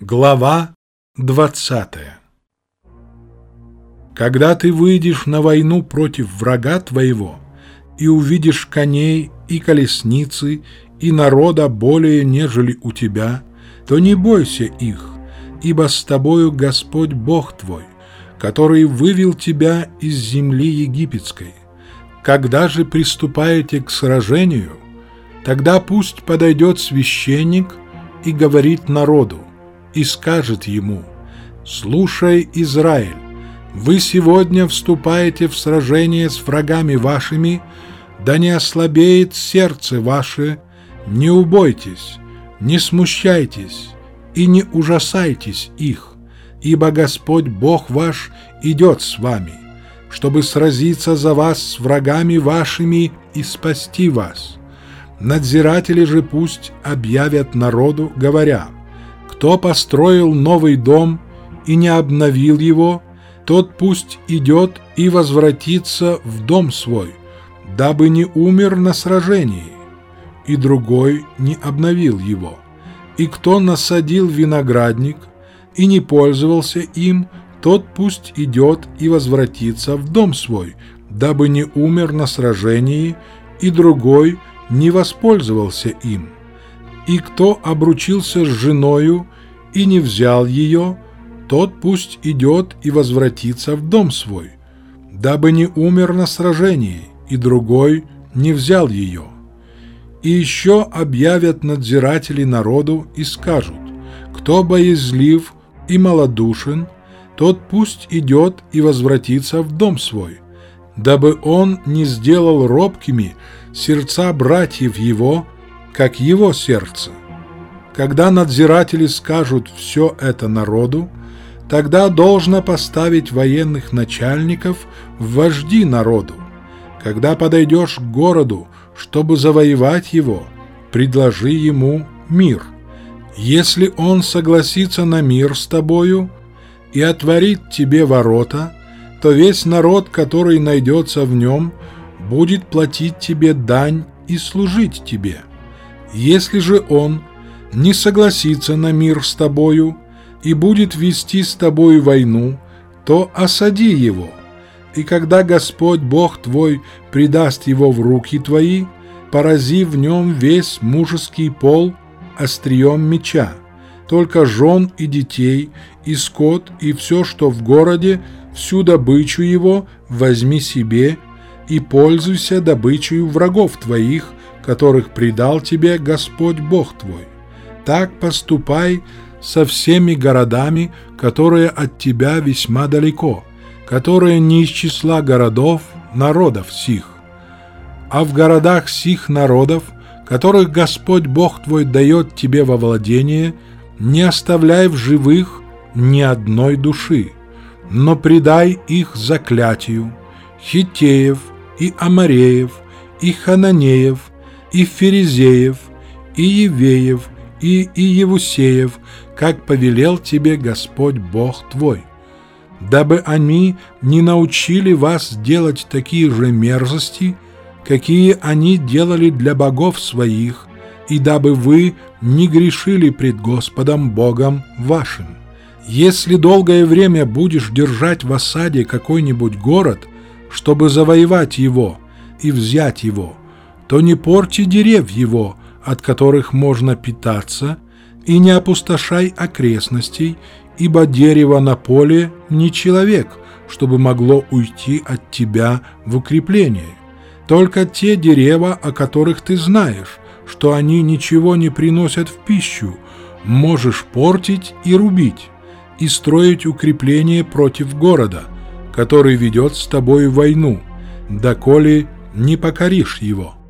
Глава 20. Когда ты выйдешь на войну против врага твоего и увидишь коней и колесницы и народа более, нежели у тебя, то не бойся их, ибо с тобою Господь Бог твой, который вывел тебя из земли египетской. Когда же приступаете к сражению, тогда пусть подойдет священник и говорит народу, и скажет ему: «Слушай, Израиль, вы сегодня вступаете в сражение с врагами вашими, да не ослабеет сердце ваше, не убойтесь, не смущайтесь и не ужасайтесь их, ибо Господь Бог ваш идет с вами, чтобы сразиться за вас с врагами вашими и спасти вас». Надзиратели же пусть объявят народу, говоря: «Кто построил новый дом и не обновил его, тот пусть идет и возвратится в дом свой, дабы не умер на сражении, и другой не обновил его. И кто насадил виноградник и не пользовался им, тот пусть идет и возвратится в дом свой, дабы не умер на сражении, и другой не воспользовался им. И кто обручился с женою и не взял ее, тот пусть идет и возвратится в дом свой, дабы не умер на сражении, и другой не взял ее». И еще объявят надзиратели народу и скажут: «Кто боязлив и малодушен, тот пусть идет и возвратится в дом свой, дабы он не сделал робкими сердца братьев его, как его сердце». Когда надзиратели скажут все это народу, тогда должно поставить военных начальников в вожди народу. Когда подойдешь к городу, чтобы завоевать его, предложи ему мир. Если он согласится на мир с тобою и отворит тебе ворота, то весь народ, который найдется в нем, будет платить тебе дань и служить тебе. Если же он не согласится на мир с тобою и будет вести с тобою войну, то осади его, и когда Господь Бог твой предаст его в руки твои, порази в нем весь мужеский пол острием меча, только жен и детей, и скот, и все, что в городе, всю добычу его возьми себе, и пользуйся добычей врагов твоих, которых предал тебе Господь Бог твой. Так поступай со всеми городами, которые от тебя весьма далеко, которые не из числа городов народов сих. А в городах сих народов, которых Господь Бог твой дает тебе во владение, не оставляй в живых ни одной души, но предай их заклятию: хиттеев, и амореев, и хананеев, и ферезеев, и евеев, и иевусеев, как повелел тебе Господь Бог твой, дабы они не научили вас делать такие же мерзости, какие они делали для богов своих, и дабы вы не грешили пред Господом Богом вашим. Если долгое время будешь держать в осаде какой-нибудь город, чтобы завоевать его и взять его, то не порти дерев его, от которых можно питаться, и не опустошай окрестностей, ибо дерево на поле не человек, чтобы могло уйти от тебя в укрепление. Только те дерева, о которых ты знаешь, что они ничего не приносят в пищу, можешь портить и рубить, и строить укрепление против города, который ведет с тобой войну, доколе не покоришь его.